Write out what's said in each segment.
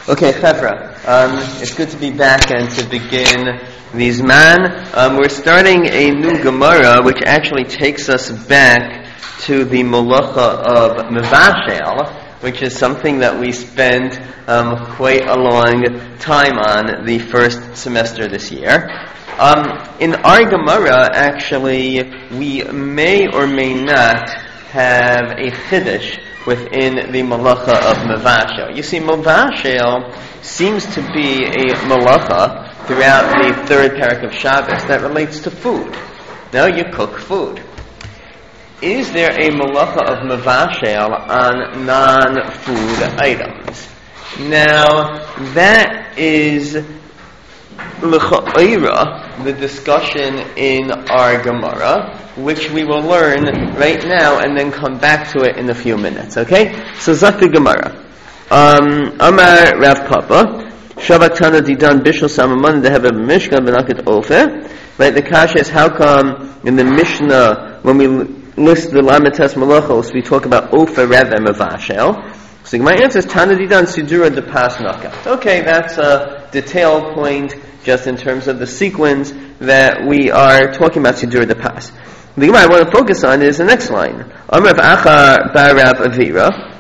Okay, Chevra, it's good to be back and to begin the Zman. We're starting a new Gemara, which actually takes us back to the Malacha of Mevashel, which is something that we spent quite a long time on the first semester this year. In our Gemara, actually, we may or may not have a Chiddush within the Malacha of Mevashel. You see, Mevashel seems to be a Malacha throughout the third parak of Shabbos that relates to food. Now you cook food. Is there a Malacha of Mevashel on non-food items? Now, that is l'cha'ira, the discussion in our Gemara, which we will learn right now and then come back to it in a few minutes, okay? So, Zak the Gemara. Amar Rav Papa, Shavatana Didan Bishul Samaman Dehev Mishkan Benakit Ofer. Right, the kasha is how come in the Mishnah, when we list the Lamites Malachos, we talk about Ofer rather than Mevashel. So my answer is Tana Didan Sidura de Pas Nakat. Okay, that's a detailed point just in terms of the sequence that we are talking about Sidura de Pas. The Gemara I want to focus on is the next line. Amrav Achar Barav Avira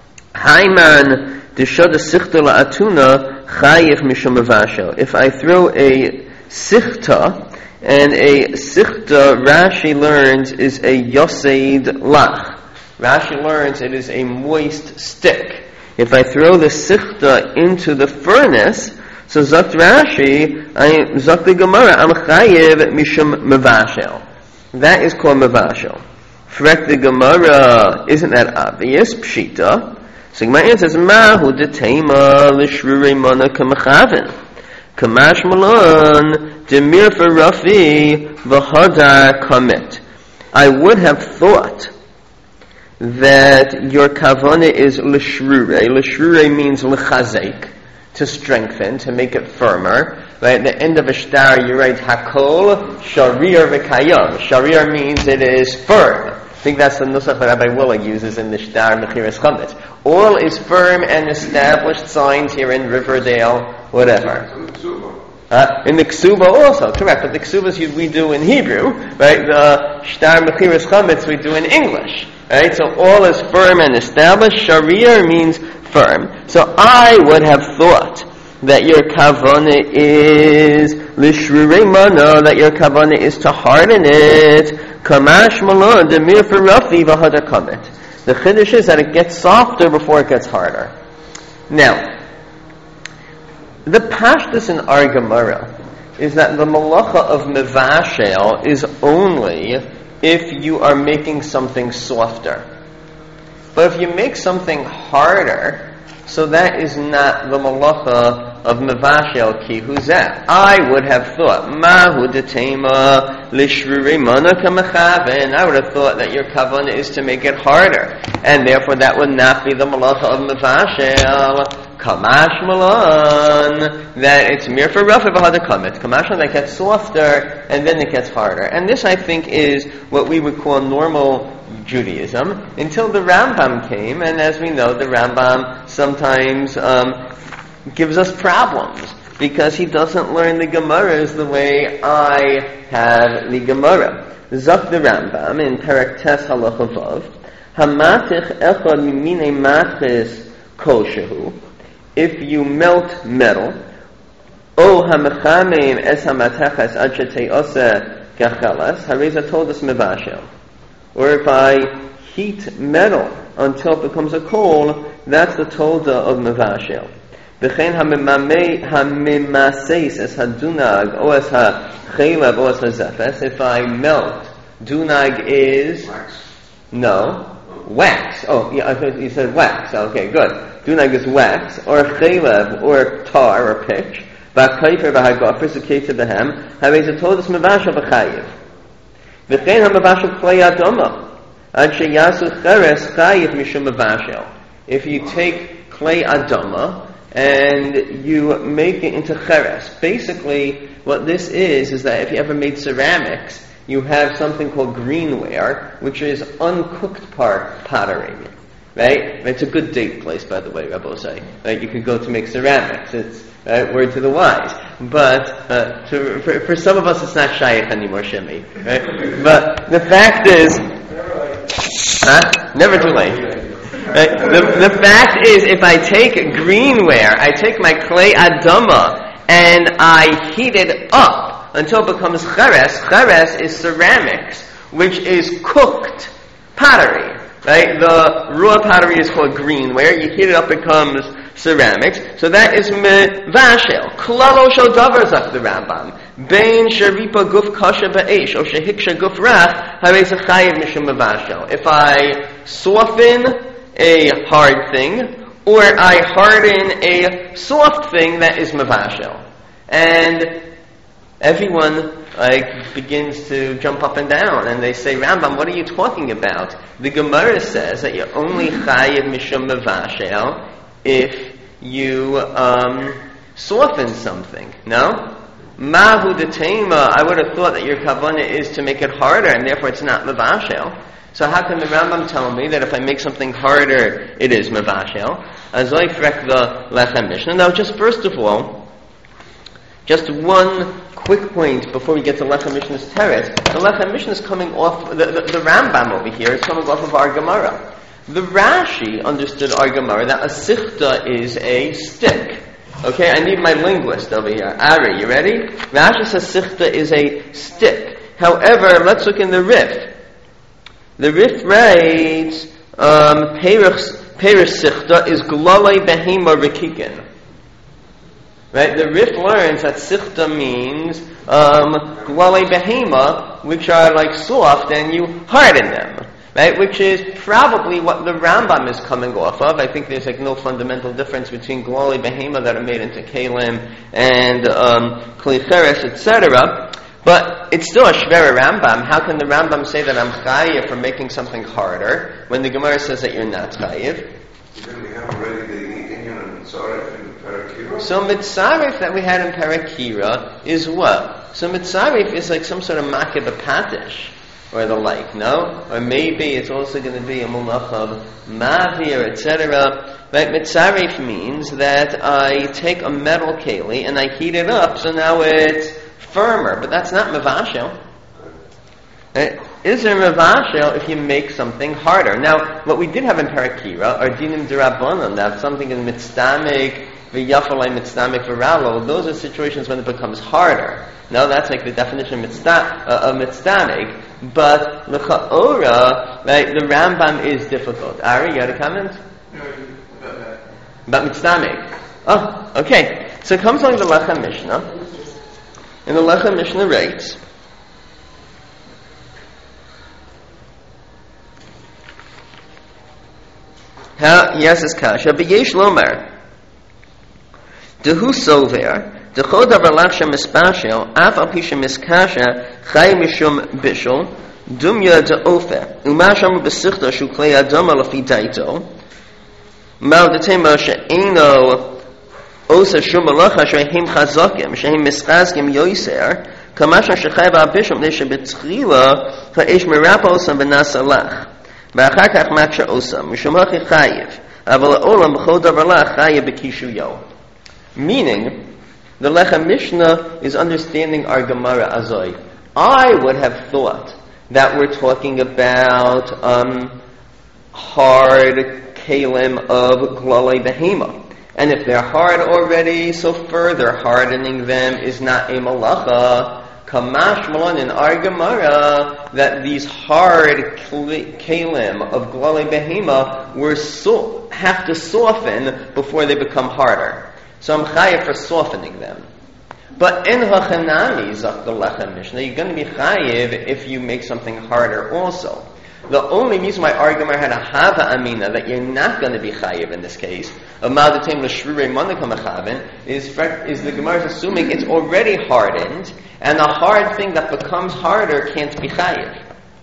Haiman Deshada Sichta La'atuna Chayiv Mishum Mevashel. If I throw a sichta, and a sichta, Rashi learns, is a yoseid lach. Rashi learns it is a moist stick. If I throw the sichta into the furnace, so zakt Rashi, zakt the Gemara, am chayiv mishum mevashel. That is called mevashel. Frek the Gemara, isn't that obvious? Pshita. So Gemara answers, mahu detema l'shrurei mana kamachavin. Kamash malon demir farafi v'hadar kamit. I would have thought that your kavana is l'shrurei. L'shrurei means l'chazek, to strengthen, to make it firmer. Right at the end of a shtar, you write hakol sharir v'kayam. Sharir means it is firm. I think that's the nusach that Rabbi Willa uses in the shtar mechiras chametz. All is firm and established signs here in Riverdale, whatever. In the ksuba also, correct, but the ksubas we do in Hebrew, right? The shtar mechiras chametz we do in English. Right, so all is firm and established. Sharir means firm. So I would have thought that your kavana is l'shrurei mana, that your kavana is to harden it. Kamash malon demir farafi v'hadar kamet. The chiddush is that it gets softer before it gets harder. Now, the pashtus in our Gemara is that the malacha of mevashel is only if you are making something softer. But if you make something harder, so that is not the malacha of mevashel ki huzeh. I would have thought, mahu detema l'shrurei mana kamachavin. I would have thought that your kavanah is to make it harder, and therefore that would not be the malacha of mevashel. Kamash malon, that it's mir for rough v'hadar kamet. Kamash malon, that gets softer and then it gets harder. And this, I think, is what we would call normal Judaism until the Rambam came, and as we know, the Rambam sometimes gives us problems because he doesn't learn the Gemaras the way I have the Gemara. Zak the Rambam in Perek Tes Halacha Vav, Hamatich echad mimine matchis koshehu. If you melt metal, O hamechamim es hamateches ad sheteose gacheles, hareza told us mevashel. Or if I heat metal until it becomes a coal, that's the tolda of mevashel. V'chein hamimaseis es hadunag, o es hachelev, o es hazefes. If I melt, dunag is wax. No. Wax. Oh, yeah, I thought you said wax. Okay, good. Dunag is wax, or chelev, or tar, or pitch. V'kaifer v'hagofr, zeketa b'hem, havez a todas mevashel v'chayiv. V'chein ha-mevashel klei adoma, ad sheyasu cheres chayiv mishum mevashel. If you take klei adoma, and you make it into cheres, basically what this is that if you ever made ceramics, you have something called greenware, which is uncooked pottery. right? It's a good date place, by the way, Rabbi say. Right? You could go to make ceramics. It's right, word to the wise. But for some of us, it's not shaykh anymore, Shemi. Right? But the fact is, never too late. Right? The fact is, if I take greenware, I take my clay adama, and I heat it up until it becomes cheres. Cheres is ceramics, which is cooked pottery. Right? The raw pottery is called greenware. You heat it up, it becomes ceramics. So that is mevashel. Klalo shel davar zak the Rambam. Bein sheripa guf kasha ba'esh o shehiksha guf rach harei zachayev mishum mevashel. If I soften a hard thing, or I harden a soft thing, that is mevashel. And everyone begins to jump up and down, and they say, Rambam, what are you talking about? The Gemara says that you're only chayiv mishum mevashel if you soften something. No? Mahu detema, I would have thought that your kavanah is to make it harder, and therefore it's not mevashel. So how can the Rambam tell me that if I make something harder, it is mevashel? Azoi frek the Lechem Mishnah. Now, just first of all, just one quick point before we get to Lechem Mishnah's teretz. The Lechem Mishnah is coming off, the Rambam over here is coming off of our Gemara. The Rashi understood our Gemara that a sichta is a stick. Okay, I need my linguist over here. Ari, you ready? Rashi says sichta is a stick. However, let's look in the Rif. The Rif writes, Perish sichta is glalei behema rikikin. Right? The Rif learns that sichta means glalei behema, which are like soft, and you harden them. Right? Which is probably what the Rambam is coming off of. I think there's no fundamental difference between glalei behema that are made into kalim and kli cheres, etc. But it's still a shvera Rambam. How can the Rambam say that I'm chayiv for making something harder when the Gemara says that you're not chayiv? Didn't we have already the Inyan and Mitzaref in Parakira? So Mitzaref that we had in Parakira is what? So Mitzaref is like some sort of makib patish or the like, no? Or maybe it's also going to be a mulach of mavir, etc. Right? Mitzaref means that I take a metal keli and I heat it up, so now it's firmer, but that's not mevashel. Right? Is there mevashel if you make something harder? Now, what we did have in Parakira are dinim d'Rabbanan, that something in mitzdamek, v'yafalei mitzdamek v'ralo. Those are situations when it becomes harder. No, that's like the definition of mitzdamek. But l'cha'ora, right, the Rambam is difficult. Ari, you had a comment? No, about mitzdamek. Oh, okay. So it comes along the Lechem Mishnah. And the Lechem Mishnah writes, yes, it's kasha. B'yesh lomer, dehu sover, dechod avar lachsha mispashel, af al pisha miskasha, chay mishum bishul, dumya de'ofe, umasham b'sichta shu klei adama lafi daito, mal detema she'eno osa shum malacha she'hem chazakim, she'hem mischazkim yoiser, kamasha shechayv al-bishum, neshe betchila, ha'esh merapa osam v'nasalach. ואחר כך מקשה עושה, משום הכי חייב, אבל העולם בכל דבר לך חייב בכישויו. Meaning, the Lechem Mishnah is understanding our Gemara Azoi. I would have thought that we're talking about hard kalim of glalei behema. And if they're hard already, so further hardening them is not a malacha. Kamash Malan in our Gemara that these hard kalim of glalei behema have to soften before they become harder. So I'm chayiv for softening them. But in hachanami, zok the Lechem Mishnah, you're going to be chayiv if you make something harder also. The only reason why our Gemara had a hava amina that you're not going to be chayiv in this case, is the Gemara is assuming it's already hardened, and a hard thing that becomes harder can't be chayiv.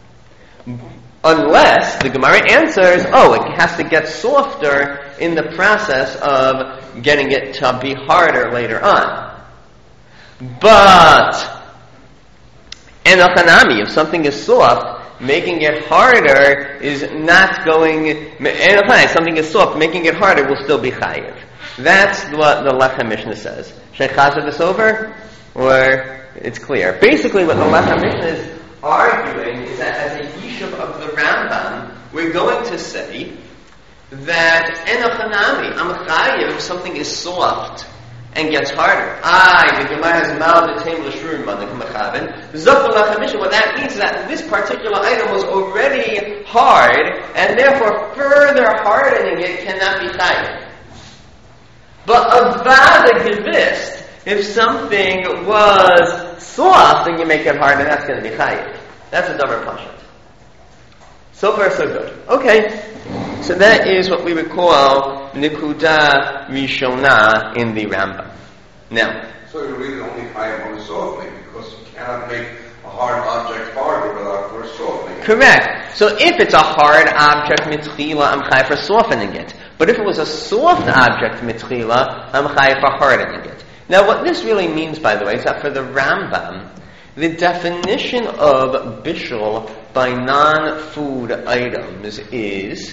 Unless the Gemara answers, it has to get softer in the process of getting it to be harder later on. But in a chanami, if something is soft, making it harder is not going, and applying something is soft, making it harder will still be chayiv. That's what the Lechem Mishnah says. Should I chazar this over? Or it's clear. Basically what the Lechem Mishnah is arguing is that as a yishuv of the Rambam, we're going to say that enochanami, I'm chayiv if something is soft and gets harder. The Gemara has mal the table l'shrurim on the mechaben. Zok Lechem Mishnah. What that means is that this particular item was already hard, and therefore further hardening it cannot be chayiv. But avada gevist, if something was soft and you make it hard, then that's going to be chayiv. That's a davar pashut. So far, so good. Okay, so that is what we would call nikuda rishona in the Rambam. Now, so you really only chayiv on softening because you cannot make a hard object harder without first softening. Correct. So if it's a hard object mitchila, I'm chayiv for softening it. But if it was a soft object mitchila, I'm chayiv for hardening it. Now, what this really means, by the way, is that for the Rambam, the definition of bishul by non-food items is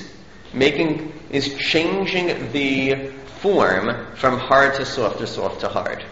changing the form from hard to soft or soft to hard.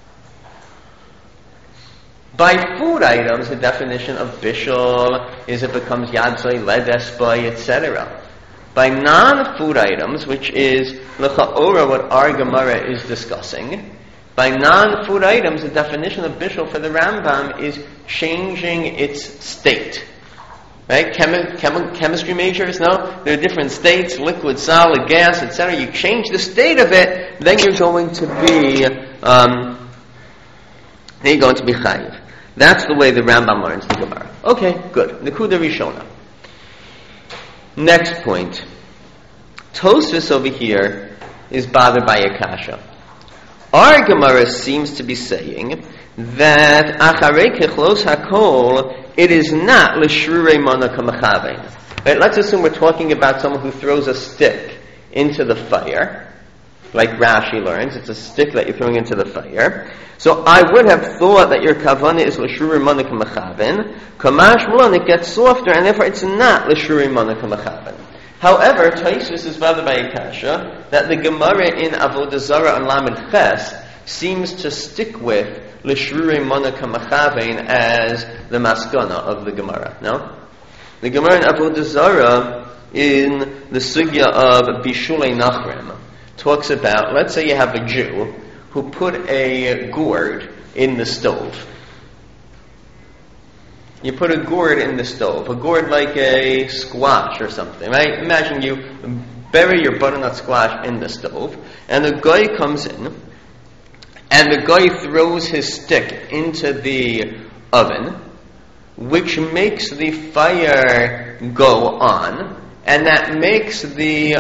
By food items, the definition of bishul is it becomes yadzai, ledesbai, etc. By non-food items, which is l'cha'ora what our Gemara is discussing, by non-food items, the definition of bishul for the Rambam is changing its state. Right? Chemistry majors, no? There are different states, liquid, solid, gas, etc. You change the state of it, then you're going to be chayiv. That's the way the Rambam learns the Gemara. Okay, good. Nekuda Rishona. Next point. Tosfos over here is bothered by a kasha. Our Gemara seems to be saying that acharei kechlos hakol, it is not l'shrurei mana kamachavein. Right? Let's assume we're talking about someone who throws a stick into the fire, like Rashi learns. It's a stick that you're throwing into the fire. So I would have thought that your kavanah is l'shrurei mana kamachavein. Kamash mulan, it gets softer, and therefore it's not l'shrurei mana kamachavein. However, Tosfos is bothered by a kasha that the Gemara in Avodah Zarah and Lamed Ches seems to stick with l'shrurei mana kamachavein as the maskana of the Gemara. No, the Gemara in Avodah Zarah in the sugya of bishulei nachrim talks about, let's say you have a Jew who put a gourd in the stove. You put a gourd in the stove, a gourd like a squash or something, right? Imagine you bury your butternut squash in the stove, and the guy comes in, and the guy throws his stick into the oven, which makes the fire go on, and that makes the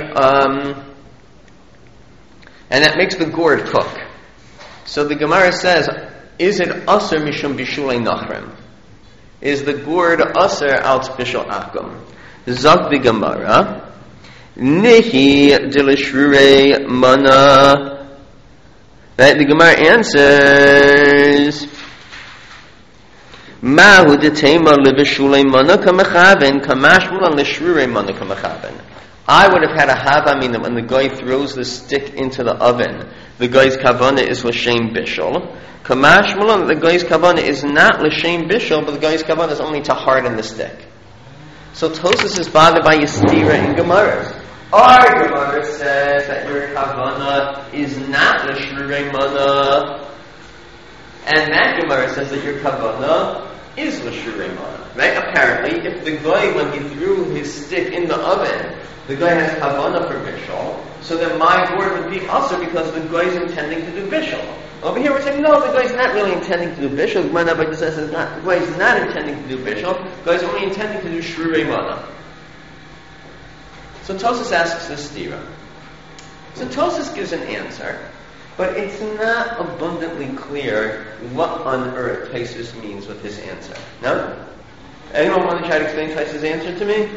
gourd cook. So the Gemara says, is it aser mishum bishulei nachrim? Is the gourd aser al bishul akum? Zog the Gemara, nihi d'lishrurei mana. Right, the Gemara answers, Mahu detema livishulei mana kamachaven kamash mulan lishrurei mana kamachaven. I would have had a hava mina when the guy throws the stick into the oven. The guy's kavanah is l'shem bishul. Kamash mulan, the guy's kavanah is not l'shem bishul, but the guy's kavanah is only to harden the stick. So Tosfos is bothered by Yistira in Gemara. Our Gemara says that your kavanah is not l'shrurei mana, and that Gemara says that your kavanah is l'shrurei mana. Right? Apparently, if the guy, when he threw his stick in the oven, the guy has kavanah for bishul, so then my gourd would be also because the guy is intending to do bishul. Over here we're saying, no, the guy's not really intending to do bishul. The Gemara says the guy's not intending to do bishul. The guy's only intending to do shrurei mana. So Tosfos asks this stira. So Tosfos gives an answer, but it's not abundantly clear what on earth Tosfos means with his answer. No? Anyone want to try to explain Tosfos' answer to me?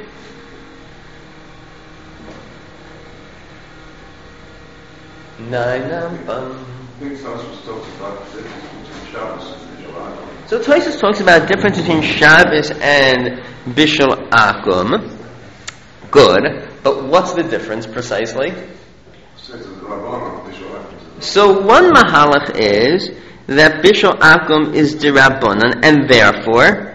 think Tosfos talks about the difference between Shabbos and Bishul Akum. So Tosfos talks about the difference between Shabbos and Bishul Akum. Good, but what's the difference precisely? So one mahalach is that Bishul Akum is D'Rabbanan, and therefore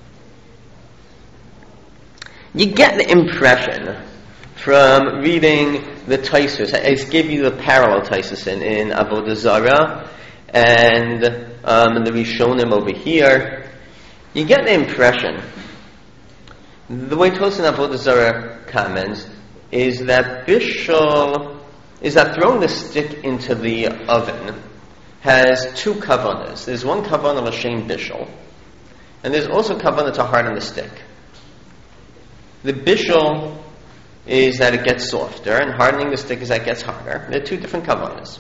you get the impression from reading the Tosfos. I just gave you the parallel Tosfos in Avodah Zarah and the Rishonim over here. You get the impression, the way Tosfos in Avodah Zarah comments, is that Bishul, is that throwing the stick into the oven has two kavanas. There's one kavana l'shem Bishul, and there's also kavana to harden the stick. The Bishul is that it gets softer, and hardening the stick is that it gets harder. They're two different kavanas.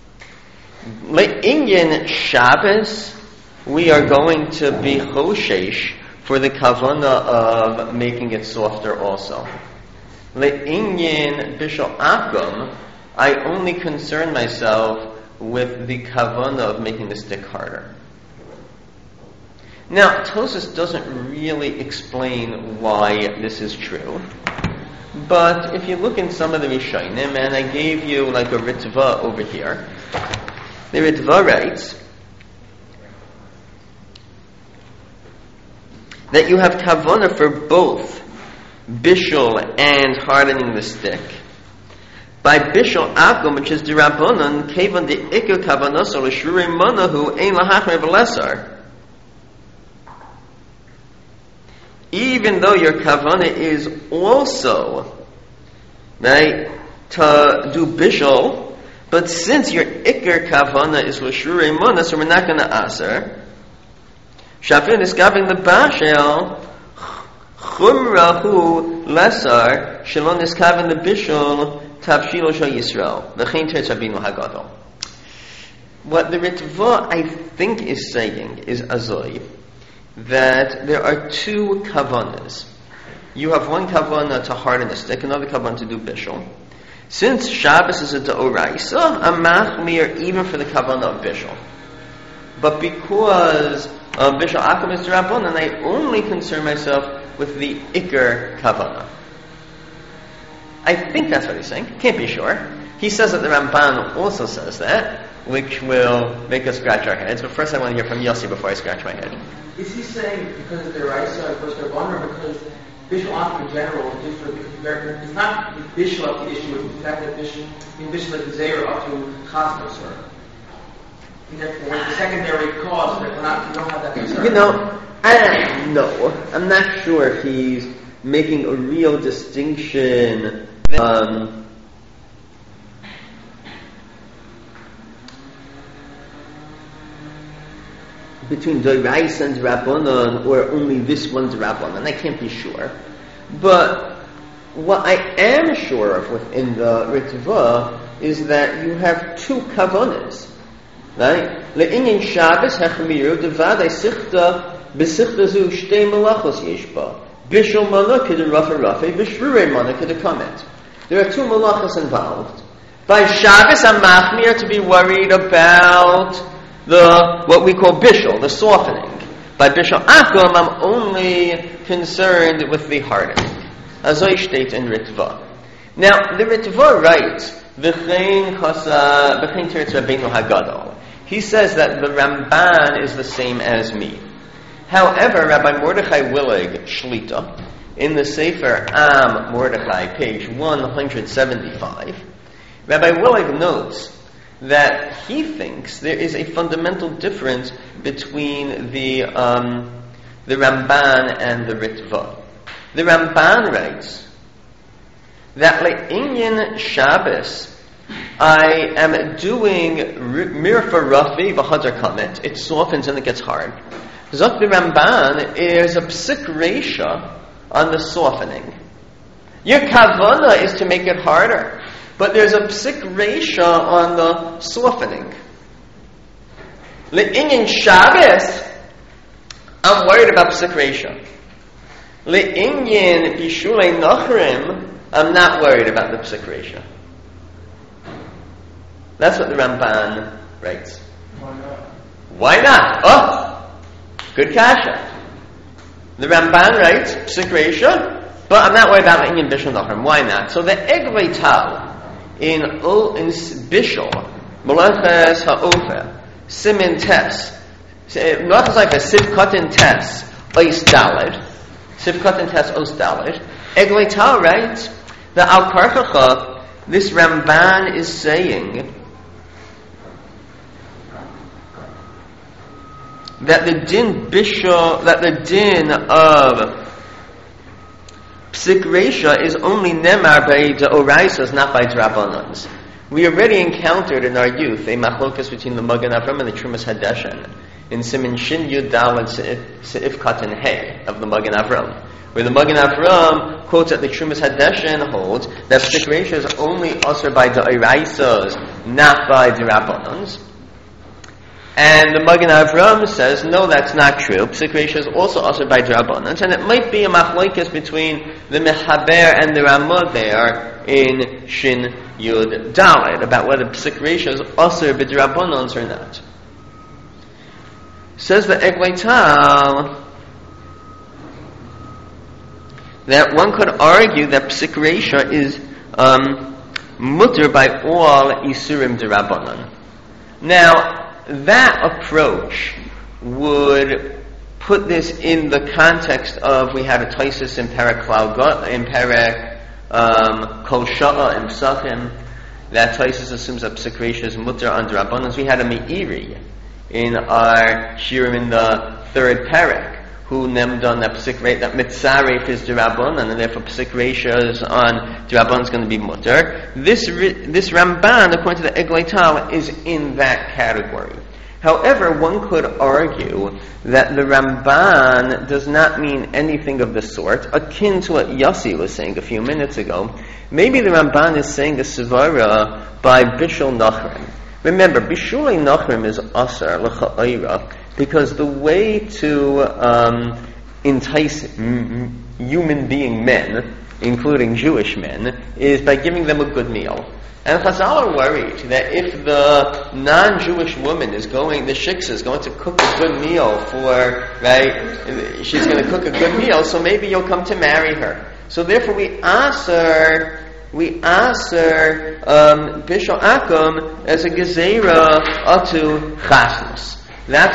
Le'inyan Shabbos, we are going to be choshesh for the kavana of making it softer also. Le'inyan Bishul Akum, I only concern myself with the kavana of making the stick harder. Now, Tosfos doesn't really explain why this is true, but if you look in some of the Rishonim, and I gave you like a Ritva over here, the Ritva writes that you have kavana for both Bishul and hardening the stick. By Bishul Akum, which is D'Rabbanan, Kevan the Ikar Kavanaso l'Shrurei Manahu Ein Lahachmer V'Lesar. Even though your kavana is also, right, to do Bishul, but since your Ikar Kavana is l'Shrurei Mana, so we're not going to aser. Shafir Niskavin the Bashel Chumrahu Lesar Shalon Niskavin the Bishul Tavshilo Shal Yisrael V'chein Teretz Rabbeinu Hagadol. What the Ritva, I think, is saying is azoi, that there are two kavanas. You have one kavana to harden the stick, another kavana to do Bishul. Since Shabbos is a D'Oraisa, a machmir even for the kavana of Bishul. But because Bishul Akum is D'Rabbanan, I only concern myself with the Ikar kavana. I think that's what he's saying. Can't be sure. He says that the Ramban also says that, which will make us scratch our heads. But first I want to hear from Yossi before I scratch my head. Is he saying because of the Raisa, because they're vulnerable, because Bishul Akum in general is different, because it's not the Bishul of the issue, it's the fact that Bishul like the Zayr up to Chasnos, or therefore the secondary cause, that we don't have that concern. You know, I don't know. I'm not sure if he's making a real distinction between D'Oraisa and Rabbanon, or only this one's Rabbanon. I can't be sure. But what I am sure of within the Ritva is that you have two kavanas, right? Le'inyan Shabbos hechmiru devadai sichta b'sichta zu shtei malachos yeshba bishul mana k'de rafa rafa b'shrurei mana k'de kamet. There are two malachos involved. By Shabbos, I'm machmir to be worried about the what we call bishul, the softening. By Bishul Akum, I'm only concerned with the hardening. Azoi state in Ritva. Now, the Ritva writes, V'chein Teretz Rabbeinu Hagadol. He says that the Ramban is the same as me. However, Rabbi Mordechai Willig Shlita, in the Sefer Am Mordechai, page 175, Rabbi Willig notes that he thinks there is a fundamental difference between the Ramban and the Ritva. The Ramban writes that le'inyan Shabbos, I am doing mirfa rafi v'hadar kamet. It softens and it gets hard. Zok the Ramban is a psik reisha on the softening. Your kavana is to make it harder, but there's a psik reisha on the softening. Le'inyan Shabbos, I'm worried about psik reisha. Le'inyan bishulei nachrim, I'm not worried about the psik reisha. That's what the Ramban Right. Why not? Why not? Oh, good kasha. The Ramban writes, Psik Reisha, but I'm not worried about Inyan Bishul Nachrim. Why not? So the Eglei Tal in Bishul, Malaches HaOfer, Simin Tes, Malaches like a Sivkatin Tes, Ois Daled, Sivkatin Tes, Ois Daled. Eglei Tal writes, the Al Karchacha, this Ramban is saying that the din bishul, that the din of Psik Reisha is only nemar by deoraisas, not by drabanans. We already encountered in our youth a machlokas between the Magen Avram and the Trumas Hadeshen in Simin Shin Yud Daled Seif Katan Hey of the Magen Avram, where the Magen Avram quotes that the Trumas Hadeshen holds that Psik Reisha is only usher by deoraisas, not by drabanans. And the Magen Avram says, no, that's not true. Psik Reisha is also usher by Drabanans, and it might be a machlokes between the Mechaber and the Ramah there in Shin Yud Daled about whether Psik Reisha is usher by Drabanans or not. Says the Eglei Tal that one could argue that Psik Reisha is mutter by all Isurim Drabanan. Now, that approach would put this in the context of, we had a Taisus in Perek Kol Sha'a in Psachim, that Taisus assumes that Psik Reisha is mutter under Rabbanos. We had a Meiri in our Shirim in the third Perek, who named on that Psik Reisha, that Mitzaref is D'Rabbanan, and therefore Psik Reisha is on D'Rabbanan is going to be mutter. This Ramban, according to the Eglei Tal, is in that category. However, one could argue that the Ramban does not mean anything of the sort, akin to what Yossi was saying a few minutes ago. Maybe the Ramban is saying a Svara by Bishul Nachrim. Remember, Bishulei Nachrim is Asar, L'cha'ira, because the way to entice human being men, including Jewish men, is by giving them a good meal. And Chazal are worried that if the non-Jewish woman is going, the shiksa is going to cook a good meal right? She's going to cook a good meal, so maybe you'll come to marry her. So therefore we answer Bishul Akum as a gezerah atu chasnus. That's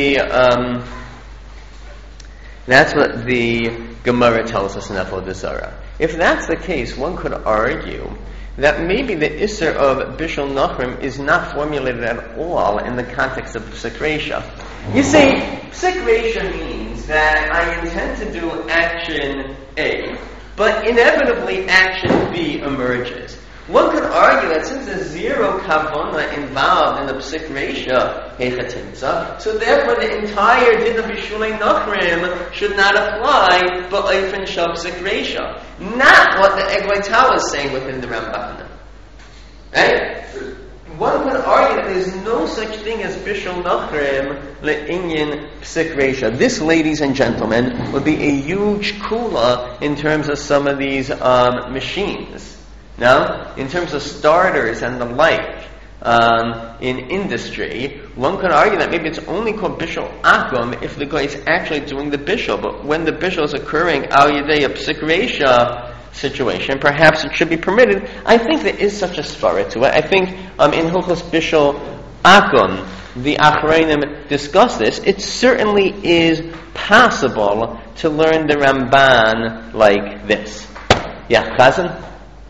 what the Gemara tells us in Avodah Zarah. If that's the case, one could argue that maybe the Isser of Bishul Nachrim is not formulated at all in the context of Psik Reisha. You see, Psik Reisha means that I intend to do action A, but inevitably action B emerges. One could argue that since there's zero kavana involved in the Psik Reisha hechatimtza, so therefore the entire din of Bishulei Nachrim should not apply, but oifen shel Psik Reisha. Not what the Eglei Tal is saying within the Ramban. Right? One could argue that there's no such thing as Bishul Nachrim le'inyan Psik Reisha. This, ladies and gentlemen, would be a huge kula in terms of some of these machines. Now, in terms of starters and the like, in industry, one could argue that maybe it's only called Bishul Akum if the guy is actually doing the Bishul, but when the Bishul is occurring al yedei a Psik Reisha situation, perhaps it should be permitted. I think there is such a svara to it. I think in Hilchos Bishul Akum, the Achronim discuss this. It certainly is possible to learn the Ramban like this. Yeah, Chazan?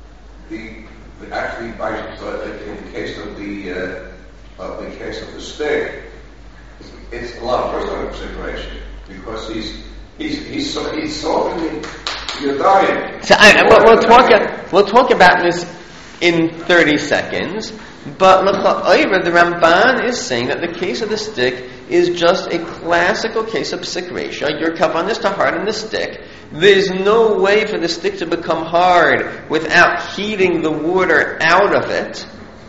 Actually, in the case of the stick, it's a lot of personal consideration because he's solving your diet. So we'll talk about this in 30 seconds. But the Ramban is saying that the case of the stick is just a classical case of Psik Reisha. Your kavanah is to harden the stick. There's no way for the stick to become hard without heating the water out of it.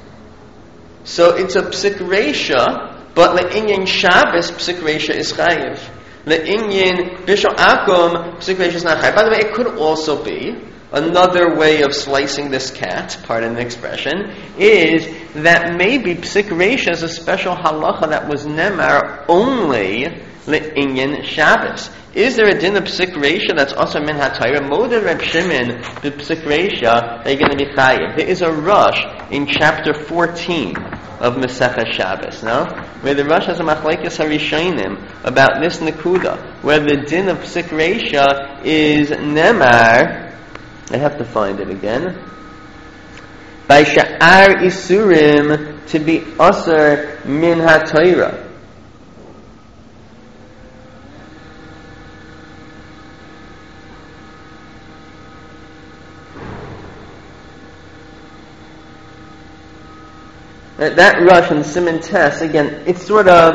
So it's a Psik Reisha, but le'inyan Shabbos Psik Reisha is chayiv. Le'inyan Bishul Akum Psik Reisha is not chayiv. By the way, it could also be another way of slicing this cat, pardon the expression, is that maybe Psik Reisha is a special halacha that was nemar only le'inyan Shabbos. Is there a din of Psik Reisha that's also min ha'Torah? Moda Reb Shimon, the Psik Reisha, they're going to be chayiv. There is a rush in chapter 14 of Masechah Shabbos, no? Where the rush has a machlekes harishonim about this nekuda, where the din of Psik Reisha is nemar. I have to find it again. By sha'ar isurim to be aser min ha'Torah. That rush in Siman Tes, again, it's sort of,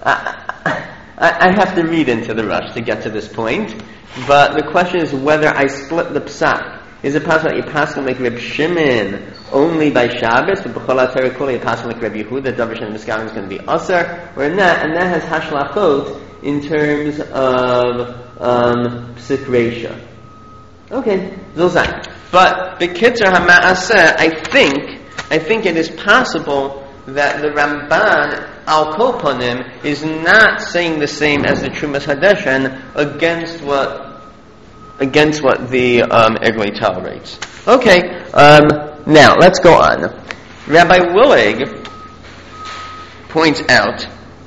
I have to read into the rush to get to this point, but the question is whether I split the psak. Is it possible that you pass like Reb Shimon only by Shabbos, but b'chol ha'Torah kula you pass like Reb Yehuda, Davar and Miskarim is going to be aser, or not, and that has hashlachot in terms of Psik Reisha. Okay, zolzai. But the Kitzer HaMa'aseh, I think it is possible that the Ramban al Kopanim is not saying the same as the Trumas Hadeshen against what the Eglei tolerates. Okay, now let's go on. Rabbi Willig points out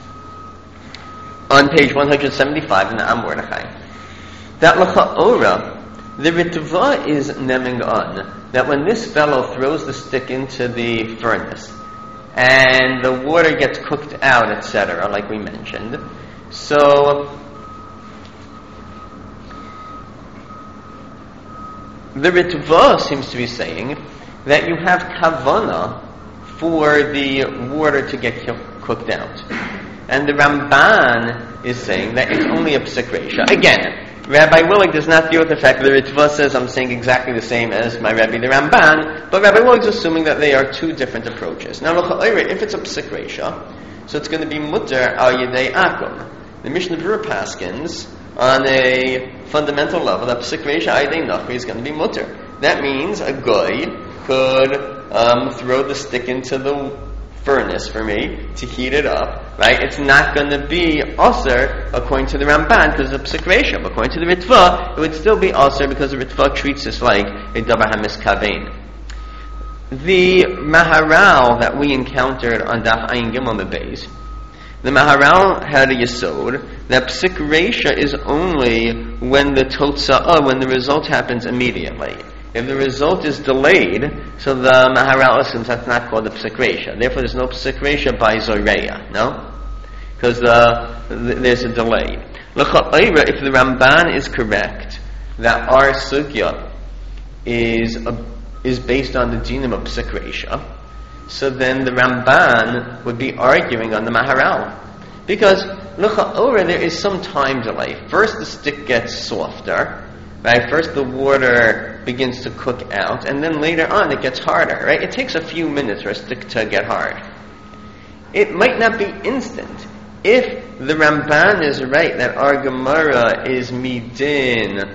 on page 175 in the Am Mordechai that l'cha'ora the Ritva is neming on, that when this fellow throws the stick into the furnace and the water gets cooked out, etc., like we mentioned, so the Ritva seems to be saying that you have kavana for the water to get cooked out. And the Ramban is saying that it's only a Psik Reisha. Again, Rabbi Willig does not deal with the fact that the Ritva says I'm saying exactly the same as my Rebbe, the Ramban, but Rabbi Willig is assuming that they are two different approaches. Now, if it's a Psik Reisha, so it's going to be mutter al yedei akum. The Mishnah Berurah paskins on a fundamental level that Psik Reisha al yedei nachri is going to be mutter. That means a goy could throw the stick into the furnace for me to heat it up, right? It's not going to be aser according to the Ramban because of Psik Reisha. But according to the Ritva, it would still be aser because the Ritva treats this like a davar hamiskavein. The Maharal that we encountered on Daf Ayin Gimel Beis, the Maharal had a yesod that Psik Reisha is only when the totza'ah, when the result happens immediately. If the result is delayed, so the Maharal assumes that's not called a Psik Reisha. Therefore, there's no Psik Reisha by Zoreya, no? Because there's a delay. L'cha'ira, if the Ramban is correct, that our sugya is based on the dinim of Psik Reisha, so then the Ramban would be arguing on the Maharal. Because, l'cha'ira, there is some time delay. First the stick gets softer, right? First the water begins to cook out, and then later on it gets harder, right? It takes a few minutes for a stick to get hard. It might not be instant. If the Ramban is right that our Gemara is midin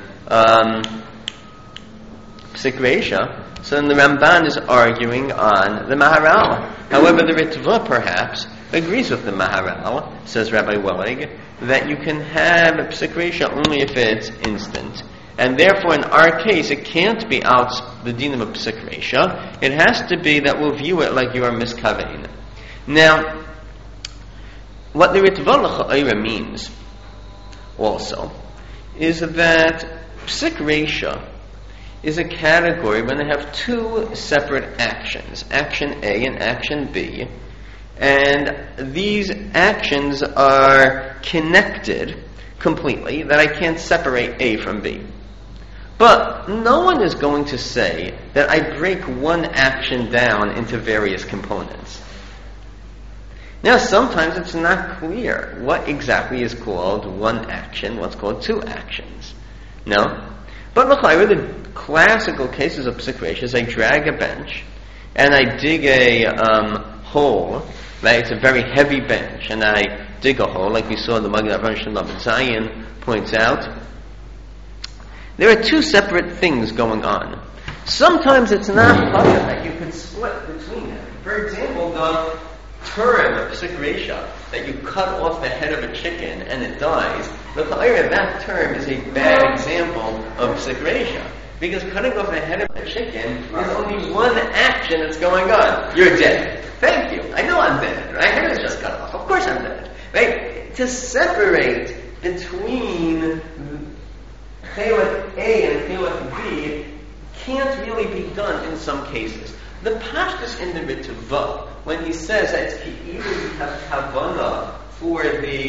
Psik Reisha, so then the Ramban is arguing on the Maharal. However, the Ritva perhaps agrees with the Maharal, says Rabbi Willig, that you can have a Psik Reisha only if it's instant. And therefore, in our case, it can't be out the dinim of Psik Reisha. It has to be that we'll view it like you are miskavein. Now, what the Ritva l'cha'ira means, also, is that Psik Reisha is a category when they have two separate actions, action A and action B, and these actions are connected completely, that I can't separate A from B. But no one is going to say that I break one action down into various components. Now, sometimes it's not clear what exactly is called one action, what's called two actions. No? But look, the classical cases of Psik Reisha is I drag a bench and I dig a hole, right? It's a very heavy bench, and I dig a hole, like we saw in the Magen Avraham Shalom Zayin points out. There are two separate things going on. Sometimes it's not possible that you can split between them. For example, the term of Psik Reisha, that you cut off the head of a chicken and it dies, that term is a bad example of Psik Reisha. Because cutting off the head of a chicken is only one action that's going on. You're dead. Thank you. I know I'm dead. My head is just cut off. Of course I'm dead. Right? To separate between Chelik A and Chelik B can't really be done in some cases. The Pashtus in the Ritva, when he says that he either has Kavanah for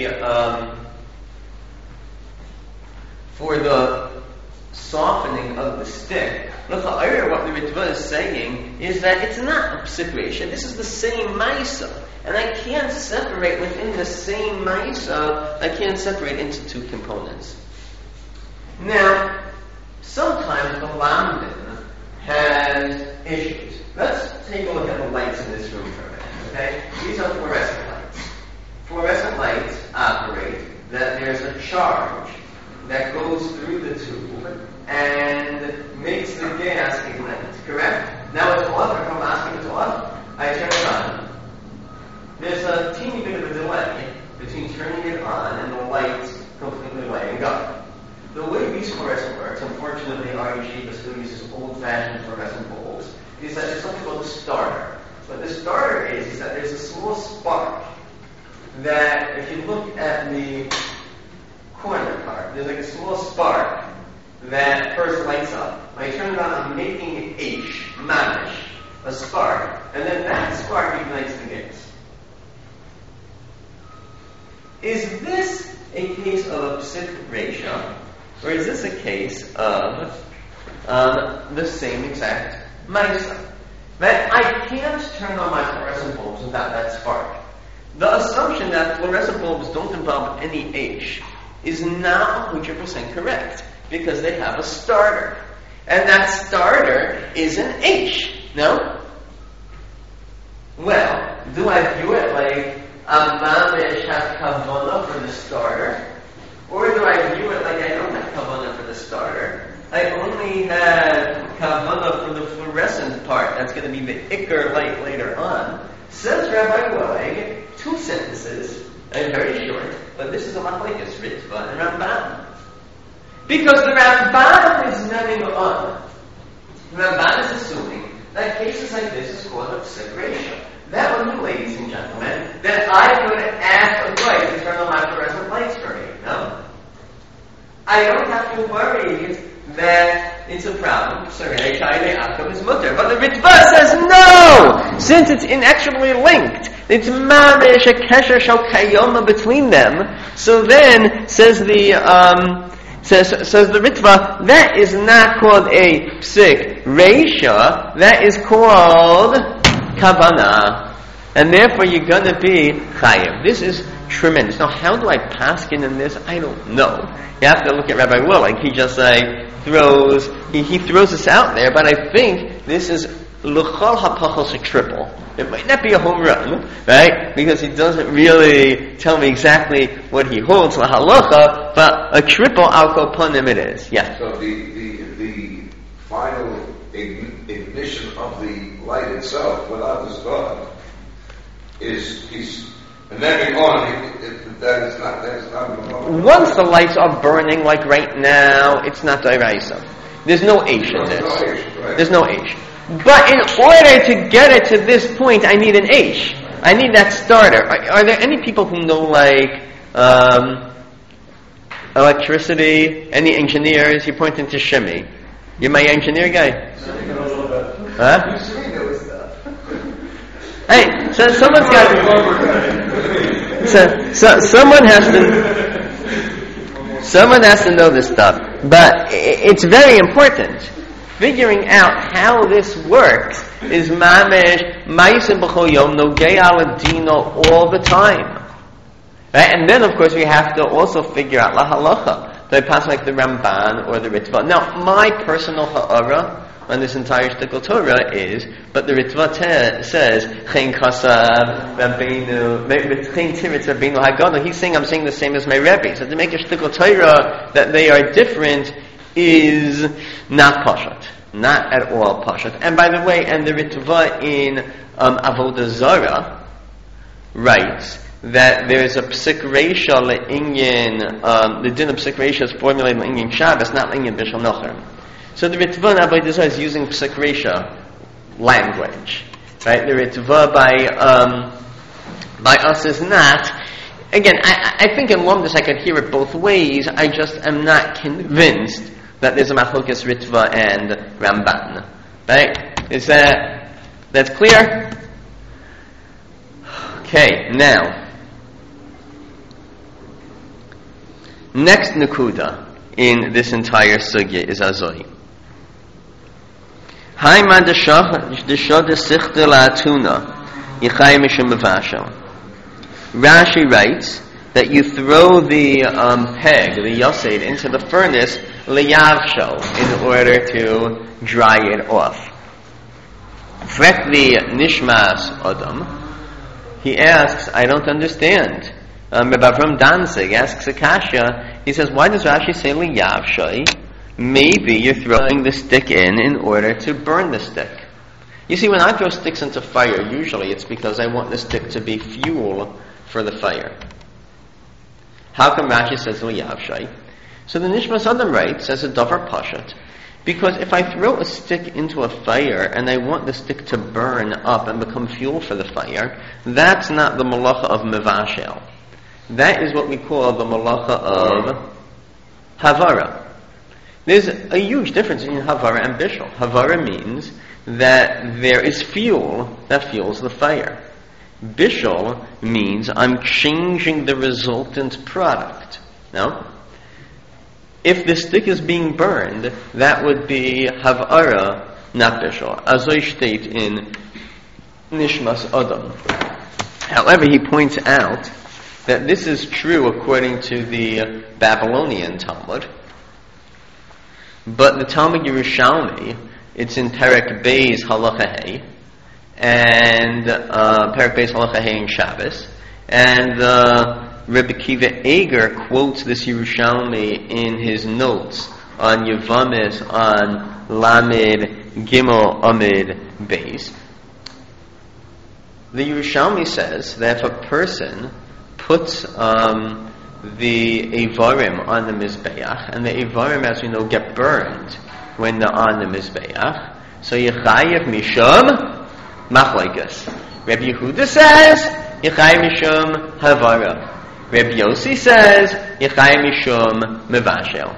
the softening of the stick, what the Ritva is saying is that it's not a situation. This is the same Maisa. And I can't separate within the same Maisa, I can't separate into two components. Now, sometimes the Lamdin has issues. Let's take a look at the lights in this room for a minute, okay? These are fluorescent lights. Fluorescent lights operate that there's a charge that goes through the tube and makes the gas ignite, correct? Now it's off, or I'm asking it's off, I turn it on. There's a teeny bit of a delay between turning it on and the lights completely lighting up. The way these fluorescent works, unfortunately, REG still uses old-fashioned fluorescent bulbs, is that there's something called a starter. What the starter is that there's a small spark that, if you look at the corner part, there's like a small spark that first lights up. When I turn it on, I'm making H, mamish, a spark, and then that spark ignites the gas. Is this a case of Psik Reisha, or is this a case of the same exact Maisa? That I can't turn on my fluorescent bulbs without that spark. The assumption that fluorescent bulbs don't involve any H is not 100% correct, because they have a starter. And that starter is an H, no? Well, do I view it like Mamish has Kavanah for the starter? Or do I view it like I don't have Kavanah for the starter? I only have Kavanah for the fluorescent part. That's going to be the Iker light later on. Says Rabbi Weig, two sentences, and very short, but this is a machlekes Ritva and Ramban. Because the Ramban is memming on. The Ramban is assuming that cases like this is called a Psik Reisha. That would mean, ladies and gentlemen, that I could ask a guy to turn on my fluorescent lights for me, no? I don't have to worry that it's a problem. So Yaakov is mutter. But the Ritva says no! Since it's inexorably linked, it's mamish a kesher shel kayoma between them. So then, says the Ritva, that is not called a Psik Reisha, that is called Kavanah. And therefore you're going to be Chayiv. This is tremendous. Now how do I paskin in this? I don't know. You have to look at Rabbi Willing. He just throws this out there, but I think this is L'chol HaPachos a triple. It might not be a home run, right? Because he doesn't really tell me exactly what he holds, La Halacha, but a triple al kol panim it is. Yeah. So the final ignition of the light itself, without the spark, is and then on. That is not. Once the lights are burning, like right now, it's not Dairaisa. There's no H in this. There's no H. But in order to get it to this point, I need an H. I need that starter. Are there any people who know, like, electricity? Any engineers? You're pointing to Shimi. You're my engineer guy? Huh? Hey, so someone's got... So someone has to know this stuff. But it's very important. Figuring out how this works is mamish ma'asim b'chol yom nogei al dino all the time, right? And then, of course, we have to also figure out la halacha. Do I pass like the Ramban or the Ritva? Now, my personal ha'ara on this entire shtickle Torah is, but the Ritva says chen kasav rabbeinu chen tiritz rabbeinu hagadol. He's saying I'm saying the same as my Rebbe. So to make a shtickle Torah that they are different is not pashat, not at all pashat. And by the way, and the Ritva in Avodah Zarah writes that there's a psik reisha le'inyan, the din of psik reisha is formulated le'inyan Shabbos, not le'inyan Bishul Nochrim. So the Ritva in Avodah Zarah is using psik reisha language, right? The Ritva by us is not. Again, I think in Lomdus I could hear it both ways. I just am not convinced that there's a Machlokes Ritva and Ramban. Right? Is that's clear? Okay, now. Next Nakuda in this entire sugya is Azoi. Haima deshod sichte la'atuna yichai mishum mevashel. Rashi writes that you throw the peg, the yosed, into the furnace liyavshel in order to dry it off. Frekli nishmas adam. He asks, I don't understand. Rabbi Avram Danzig asks Akasha. He says, why does Rashi say liyavshel? Maybe you're throwing the stick in order to burn the stick. You see, when I throw sticks into fire, usually it's because I want the stick to be fuel for the fire. How come Rashi says liyavshai? So the Nishmas Adam writes as a davar pashat, because if I throw a stick into a fire and I want the stick to burn up and become fuel for the fire, that's not the malacha of mevashel. That is what we call the malacha of havara. There's a huge difference between havara and bishul. Havara means that there is fuel that fuels the fire. Bishul means I'm changing the resultant product. No? If the stick is being burned, that would be havara, not bishul. Azoi state in Nishmas Adam. However, he points out that this is true according to the Babylonian Talmud, but the Talmud Yerushalmi, it's in Perek Beis Halacha Hey, and Perek Beis Halacha Hey in Shabbos, and Rebbe Kiva Eger quotes this Yerushalmi in his notes on Yevamis on Lamed Gimel Amid Beis. The Yerushalmi says that if a person puts the Eivarim on the Mizbeach, and the Eivarim, as we know, get burned when they're on the Mizbeach, so Yechayev Mishum Machlokes. Rabbi Yehuda says Yechayev Mishum Havara. Rabbi Yossi says Yechayev Mishum Mevashel.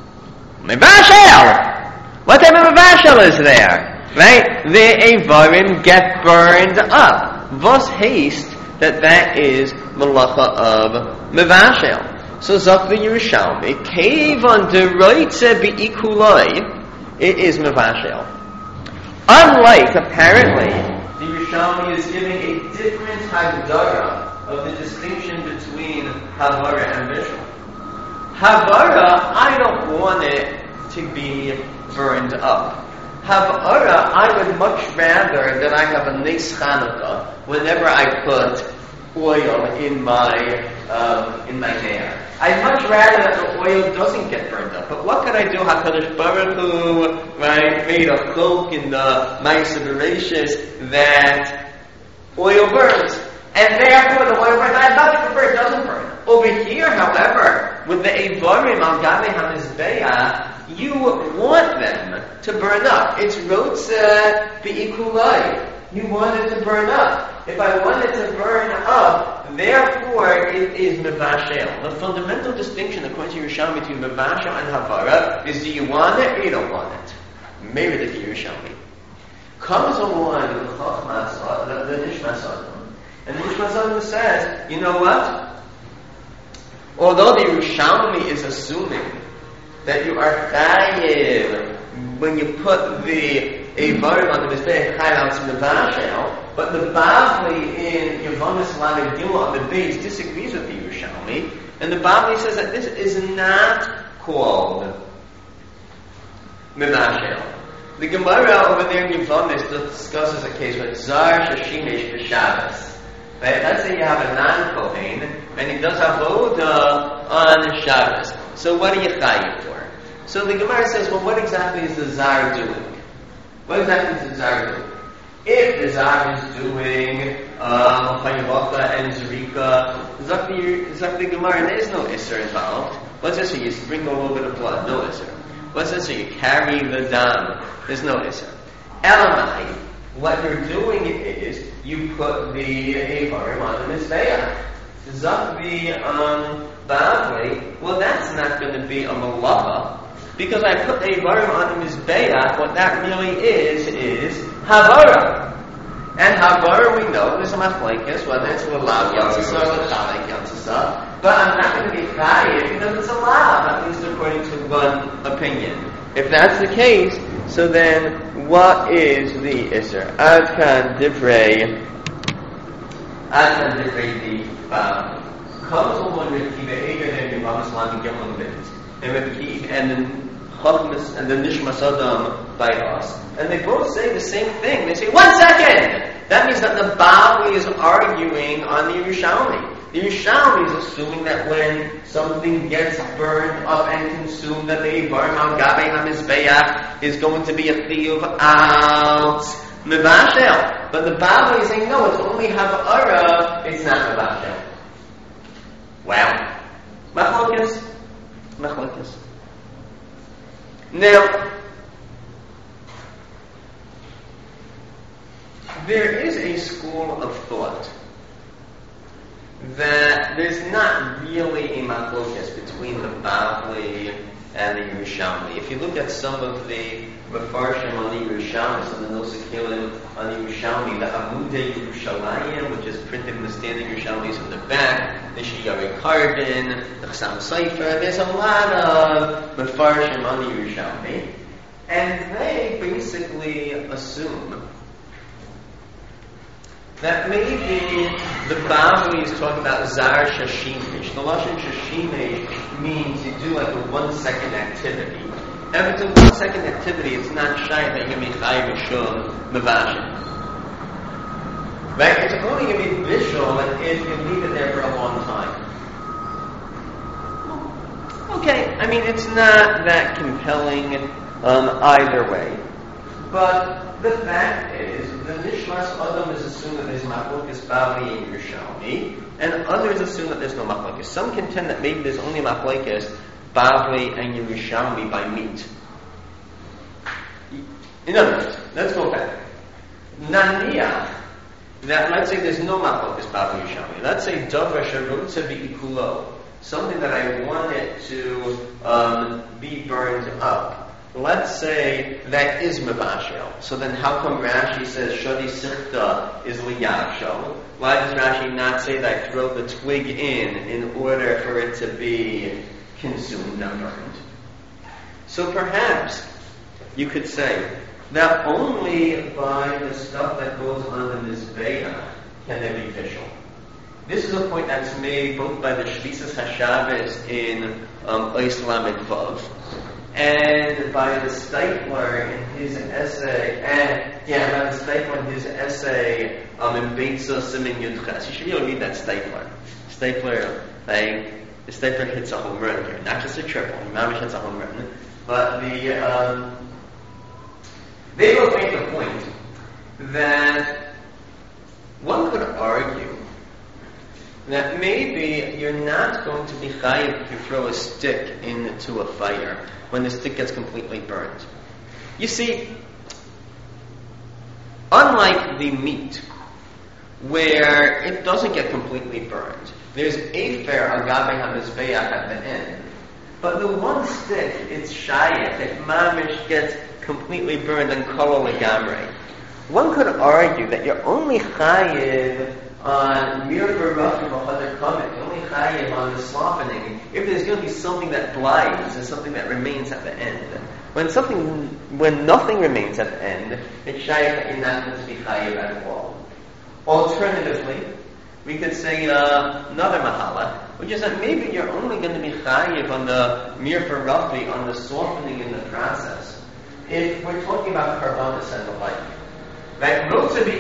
Mevashel! What type of Mevashel is there? Right? The Eivarim get burned up. Vos haste that is malacha of mevashel. So Zok the Yerushalmi, Keivan deroitze bi'ikuloi, it is mevashel. Unlike, apparently, the Yerushalmi is giving a different hagdara of the distinction between havara and bishul. Havara, I don't want it to be burned up. Havara, I would much rather that I have a Nes Chanukah whenever I put oil in my hair. I'd much rather that the oil doesn't get burned up. But what can I do? HaKadosh Baruch Hu, right, made a cloak in the Ma'aseh Bereishis that oil burns. And therefore the oil burns. I'd much prefer it doesn't burn. Over here, however, with the Eivarim al Gabe HaMizbeah, you want them to burn up. It's Rotze Bi'ikulai. You want it to burn up. If I want it to burn up, therefore it is Mevashel. The fundamental distinction according to Yerushalmi between Mevashel and Havara is, do you want it or you don't want it? Maybe the Yerushalmi. Comes along the Chachmas, the Nishmas Adam, and the Nishmas Adam says, you know what? Although the Yerushalmi is assuming that you are chayiv when you put the Eivarim on the Mizbeach chayav to Mevashel, but the Bavli in Yevamis Lamed Gimel on the base disagrees with the Yerushalmi, and the Bavli says that this is not called Mevashel. The Gemara over there in Yevamis discusses a case with Zar Shashimesh B'Shabbos. Right? Let's say you have a non-Kohen, and he does avoda on Shabbos. So what are you chayiv for? So the Gemara says, well, what exactly is the Zar doing? What exactly is the Zar doing? If the Zar is doing Chayavacha and Zerika, Zakti Gemara, there is no Isser involved. Let's just say you sprinkle a little bit of blood, no Isser. Let's just say you carry the dam, there's no Isser. Elamai, what you're doing is you put the Avarim on the Mizbeach. Zakti Bavli, well that's not going to be a malacha, because I put the Avarim on the Mizbeach, what that really is Havara. And Havara, we know, there's a machlekes, whether it's Lalav Yatzasa or Lechalek Yatzasa, but I'm not going to be chayiv because it's a lav, at least according to one opinion. If that's the case, so then what is the Isser? Adkan Divrei the comes along with Kiva Eger and Yom Islam Gimel Bit, and then Chachmas and the Nishmas Adam by us. And they both say the same thing. They say, 1 second! That means that the Bavli is arguing on the Yerushalmi. The Yerushalmi is assuming that when something gets burned up and consumed, that the Eivarim al Gabe HaMizbeach is going to be a Chiyuv out Mevashel. But the Bavli is saying, no, it's only Havara, it's not Mevashel. Wow. Machlokes. Now, there is a school of thought that there's not really a machlokes between the Bavli and the Yerushalmi. If you look at some of the Mefarshim on the Yerushalmi, some of the Nosakilim on the Yerushalmi, the Amudei Yerushalayim, which is printed in the standard Yerushalmis in the back, the Shiyari Carbon, the Chassam Sofer, there's a lot of Mefarshim on the Yerushalmi, and they basically assume that maybe the Bavli is talking about Zar Shashimish. The Lashon Shashimish means you do like a 1 second activity. If it's a 1 second activity, it's not shy that you're Mechai Mishum Mevashim. Right? It's only going to be Bishul if you leave it there for a long time. Okay, I mean, it's not that compelling either way. But the fact is, the Nishmas Adam is assumed that there's Machlokes Bavli and Yerushalmi, and others assume that there's no Machlokes. Some contend that maybe there's only Machlokes Bavli and Yerushalmi by meat. In other words, let's go back. Naniach, that let's say there's no Machlokes Bavli and Yerushalmi. Let's say Davar Sharutza B'ikulo, something that I want it to be burned up. Let's say that is Mevashel. So then how come Rashi says Shadi Sichta is Liyavshel? Why does Rashi not say that I throw the twig in order for it to be consumed and burned? So perhaps you could say that only by the stuff that goes on the Mizbeach can there be Bishul. This is a point that's made both by the Shvisas HaShabbos in Ois Lamed Vav, and by the Steipler in his essay, by the Steipler in his essay in Beitza Simin Yudches. You should really read that Steipler. The Steipler hits a home run here, not just a triple. Mamish hits a home run, but they both make the point that one could argue that maybe you're not going to be chayiv if you throw a stick into a fire when the stick gets completely burned. You see, unlike the meat, where it doesn't get completely burned, there's afer agabe hamizbeach at the end. But the one stick, it's shayach, if mamish gets completely burned and kolol legamrei. One could argue that you're only chayiv on mir berachim v'chadar kamet, only chayiv on the softening, if there's going to be something that blinds and something that remains at the end. When nothing remains at the end, it's shayach that you're not going to be chayiv at all. Alternatively, we could say another mahala, which is that maybe you're only going to be chayiv on the mir berachi, on the softening in the process, if we're talking about karbanos and the like. Right?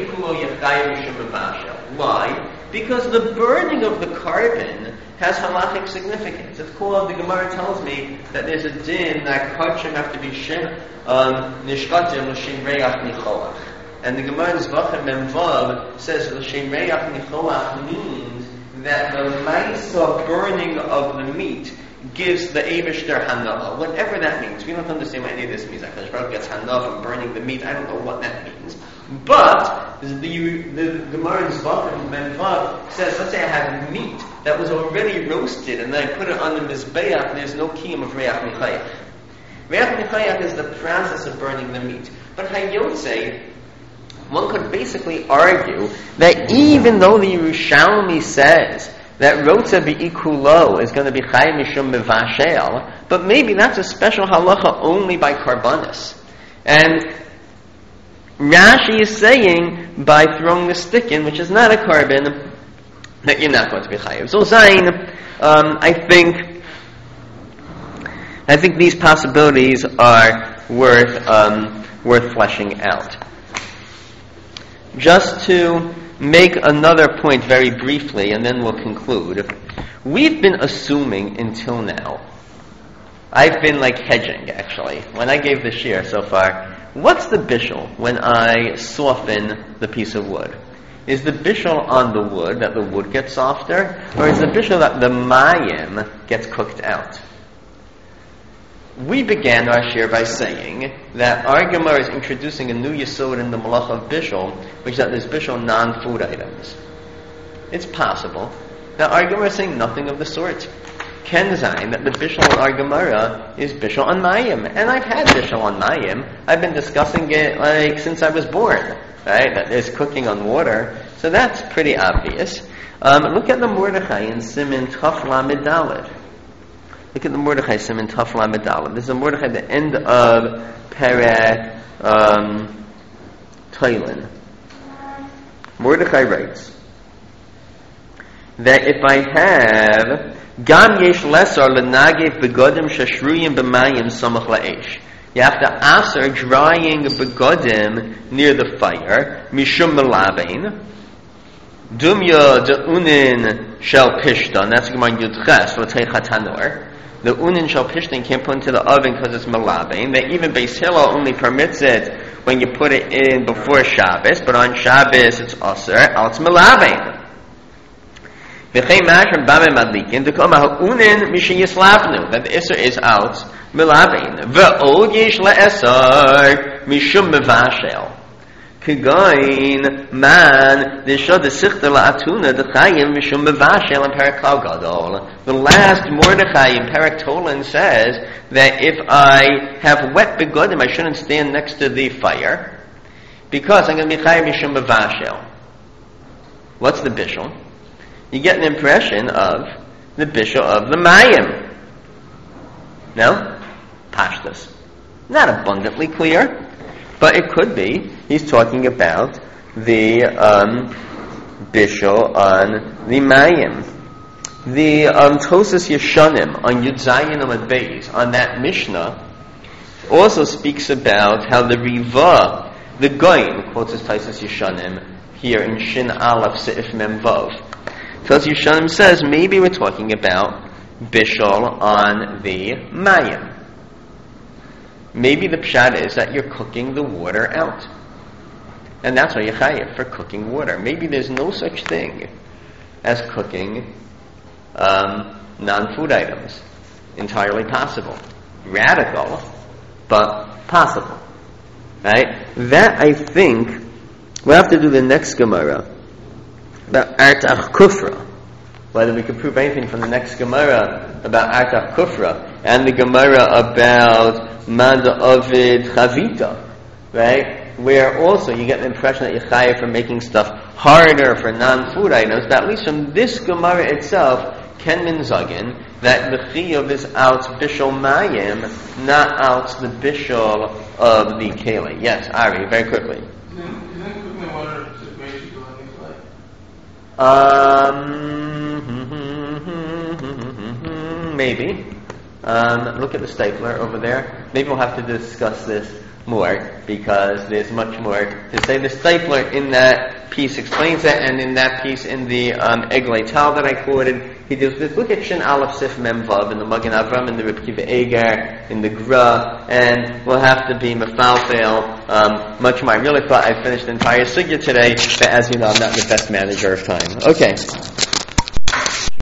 Why? Because the burning of the carbon has halachic significance. It's called, the Gemara tells me that there's a din that kachim have to be nishkatim l'shem reach nicholach. And the Gemara in Zvachim Memvav says L'shem Reach Nichoach means that the Maisa burning of the meat gives the Eibishter Hanaha. Whatever that means. We don't understand what any of this means. HaKadosh Baruch Hu gets Hanaha from burning the meat. I don't know what that means. But the Gemara in Zvachim Memvav says, let's say I have meat that was already roasted and then I put it on the Mizbeach, there's no kiyum of Reach Nichoach. Reach Nichoach is the process of burning the meat. But Hayotze, one could basically argue that even though the Yerushalmi says that Rotza B'ikulo is going to be Chai Mishum Mevashel, but maybe that's a special halacha only by Karbanis. And Rashi is saying by throwing the stick in, which is not a carbon, that you're not going to be Chayiv. So Zayin, I think these possibilities are worth fleshing out. Just to make another point very briefly, and then we'll conclude. We've been assuming until now, I've been hedging actually, when I gave the shiur so far, what's the bishul when I soften the piece of wood? Is the bishul on the wood, that the wood gets softer, or is the bishul that the mayim gets cooked out? We began our shiur by saying that our Gemara is introducing a new yesod in the malach of bishul, which is that there's bishul non-food items. It's possible that our Gemara is saying nothing of the sort. Ken zayin that the bishul in our Gemara is bishul on mayim, and I've had bishul on mayim. I've been discussing it since I was born, right? That there's cooking on water, so that's pretty obvious. Look at the Mordechai in Siman Taf Lamed Daled. Look at the Mordechai Siman Taf Lamed Daled. This is a Mordechai at the end of Perek Toilin. Mordechai writes that if I have Gam Yesh Lesar L'Nagev Begodim Shashruyim B'Mayim Samach La'esh, you have to aser drying begodim near the fire, Mishum Melabein, Dumya de Unin Shel Pishtan, that's Gemara Yudches, L'Teicha Tanor. The Unin Shel Pishtan can't put into the oven because it's Melabein. That even Beis Hillel only permits it when you put it in before Shabbos, but on Shabbos it's aser, it's Melabein. V'chei mashram b'amei madlikin, d'kom ha'unin mishe yislafnu, that the Isser is out, Melabein. V'od yesh la'esar, mishum mevashel. K'goyin, man, d'shod d'sichter la'atuna, d'chayim mishum mevashel in Perek Kal Gadol. The last Mordechai in Perek Tolan says that if I have wet begodim, I shouldn't stand next to the fire, because I'm going to be chayim mishum mevashel. What's the bishul? You get an impression of the bishul of the mayim. No? Pashtus. Not abundantly clear, but it could be he's talking about the bishul on the mayim. The Tosas Yeshanim on Yud Zayin Amud Beis, on that Mishnah, also speaks about how the Riva, the Goyim, quotes his Tosas Yeshanim here in Shin Aleph Seif Mem Vav. Tosas Yeshanim says maybe we're talking about bishul on the mayim. Maybe the pshat is that you're cooking the water out, and that's why you're chayav for cooking water. Maybe there's no such thing as cooking non-food items. Entirely possible, radical, but possible. Right? That I think we'll have to do the next Gemara about Artach Kufra. Whether we could prove anything from the next Gemara about Artach Kufra and the Gemara about Manda Ovid Chavita, right? Where also you get the impression that you're chayav for making stuff harder for non-food items, but at least from this Gemara itself, Ken Min Zagin, that the chiyuv is out bishul mayim, not out the bishul of the keli. Yes, Ari, very quickly. Isn't cooking water situation going into Maybe. Look at the stapler over there. Maybe we'll have to discuss this more, because there's much more to say. The stapler in that piece explains that, and in that piece in the Eglei Tal that I quoted, He deals with, look at Shin Aleph Sif Mem Vav in the Magen Avram, in the Reb Kiva Eger, in the Gra, and we'll have to be mefalfel much more. I really thought I'd finished the entire sugya today, but as you know, I'm not the best manager of time. Okay.